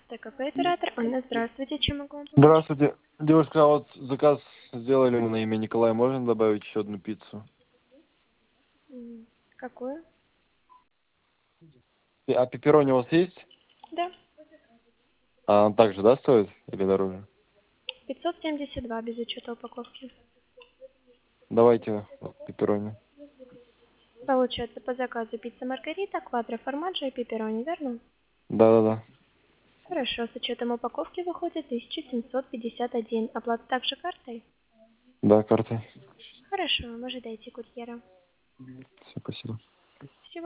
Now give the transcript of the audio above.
ТКП оператор. Анна, здравствуйте. Чем могу вам помочь? Здравствуйте. Девушка, а вот заказ сделали мы на имя Николая. Можно добавить еще одну пиццу? Какую? А пепперони у вас есть? Да. А он также, да, стоит? Или дороже? 572 без учета упаковки. Давайте пепперони. Получается по заказу пицца Маргарита, квадро формаджо и пепперони, верно? Да-да-да. Хорошо, с учетом упаковки выходит 1751. Оплата также картой? Да, картой. Хорошо, ожидайте курьера. Все, спасибо. Всего